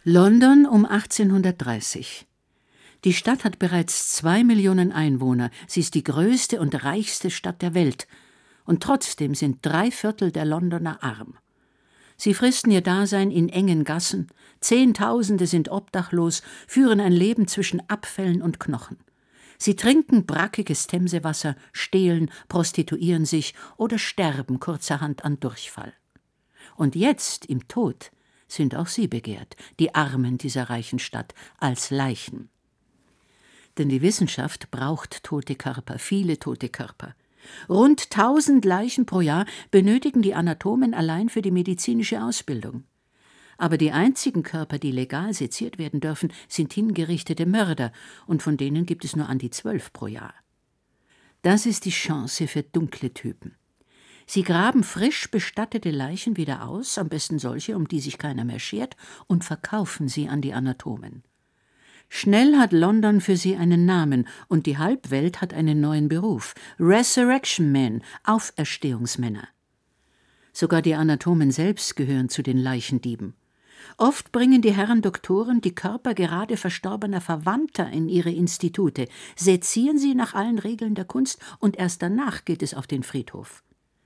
London um 1830. Die Stadt hat bereits 2 Millionen Einwohner. Sie ist die größte und reichste Stadt der Welt. Und trotzdem sind 3/4 der Londoner arm. Sie fristen ihr Dasein in engen Gassen. Zehntausende sind obdachlos, führen ein Leben zwischen Abfällen und Knochen. Sie trinken brackiges Themsewasser, stehlen, prostituieren sich oder sterben kurzerhand an Durchfall. Und jetzt, im Tod, sind auch sie begehrt, die Armen dieser reichen Stadt, als Leichen. Denn die Wissenschaft braucht tote Körper, viele tote Körper. Rund 1000 Leichen pro Jahr benötigen die Anatomen allein für die medizinische Ausbildung. Aber die einzigen Körper, die legal seziert werden dürfen, sind hingerichtete Mörder, und von denen gibt es nur an die 12 pro Jahr. Das ist die Chance für dunkle Typen. Sie graben frisch bestattete Leichen wieder aus, am besten solche, um die sich keiner mehr schert, und verkaufen sie an die Anatomen. Schnell hat London für sie einen Namen, und die Halbwelt hat einen neuen Beruf: Resurrection Men, Auferstehungsmänner. Sogar die Anatomen selbst gehören zu den Leichendieben. Oft bringen die Herren Doktoren die Körper gerade verstorbener Verwandter in ihre Institute, sezieren sie nach allen Regeln der Kunst, und erst danach geht es auf den Friedhof.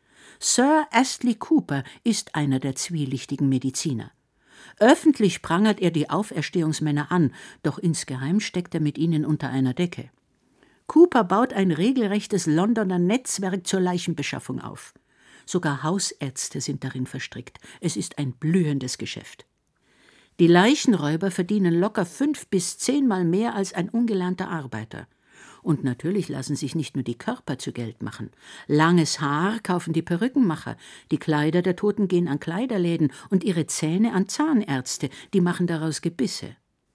Sir Astley Cooper ist einer der zwielichtigen Mediziner. Öffentlich prangert er die Auferstehungsmänner an, doch insgeheim steckt er mit ihnen unter einer Decke. Cooper baut ein regelrechtes Londoner Netzwerk zur Leichenbeschaffung auf. Sogar Hausärzte sind darin verstrickt. Es ist ein blühendes Geschäft. Die Leichenräuber verdienen locker 5 bis 10 Mal mehr als ein ungelernter Arbeiter. Und natürlich lassen sich nicht nur die Körper zu Geld machen. Langes Haar kaufen die Perückenmacher, die Kleider der Toten gehen an Kleiderläden und ihre Zähne an Zahnärzte, die machen daraus Gebisse.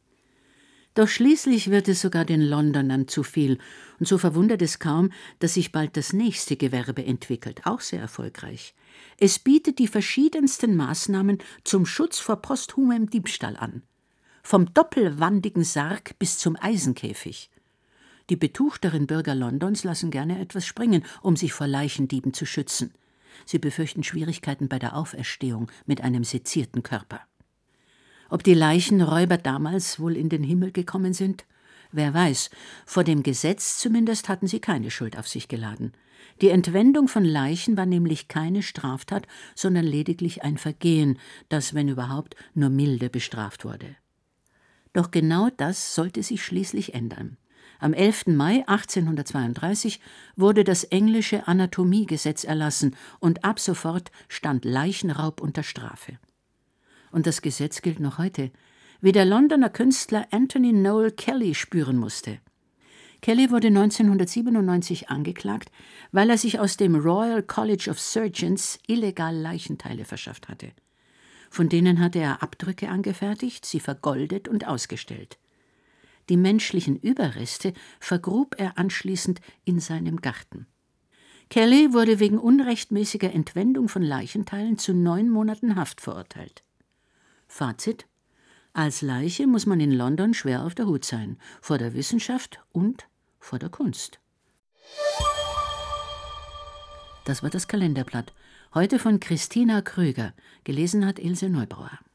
Doch schließlich wird es sogar den Londonern zu viel, und so verwundert es kaum, dass sich bald das nächste Gewerbe entwickelt, auch sehr erfolgreich. Es bietet die verschiedensten Maßnahmen zum Schutz vor posthumem Diebstahl an. Vom doppelwandigen Sarg bis zum Eisenkäfig. Die betuchteren Bürger Londons lassen gerne etwas springen, um sich vor Leichendieben zu schützen. Sie befürchten Schwierigkeiten bei der Auferstehung mit einem sezierten Körper. Ob die Leichenräuber damals wohl in den Himmel gekommen sind? Wer weiß, vor dem Gesetz zumindest hatten sie keine Schuld auf sich geladen. Die Entwendung von Leichen war nämlich keine Straftat, sondern lediglich ein Vergehen, das, wenn überhaupt, nur milde bestraft wurde. Doch genau das sollte sich schließlich ändern. Am 11. Mai 1832 wurde das englische Anatomiegesetz erlassen, und ab sofort stand Leichenraub unter Strafe. Und das Gesetz gilt noch heute, wie der Londoner Künstler Anthony Noel Kelly spüren musste. Kelly wurde 1997 angeklagt, weil er sich aus dem Royal College of Surgeons illegal Leichenteile verschafft hatte. Von denen hatte er Abdrücke angefertigt, sie vergoldet und ausgestellt. Die menschlichen Überreste vergrub er anschließend in seinem Garten. Kelly wurde wegen unrechtmäßiger Entwendung von Leichenteilen zu 9 Monaten Haft verurteilt. Fazit: Als Leiche muss man in London schwer auf der Hut sein, vor der Wissenschaft und vor der Kunst. Das war das Kalenderblatt. Heute von Christina Kröger. Gelesen hat Ilse Neubauer.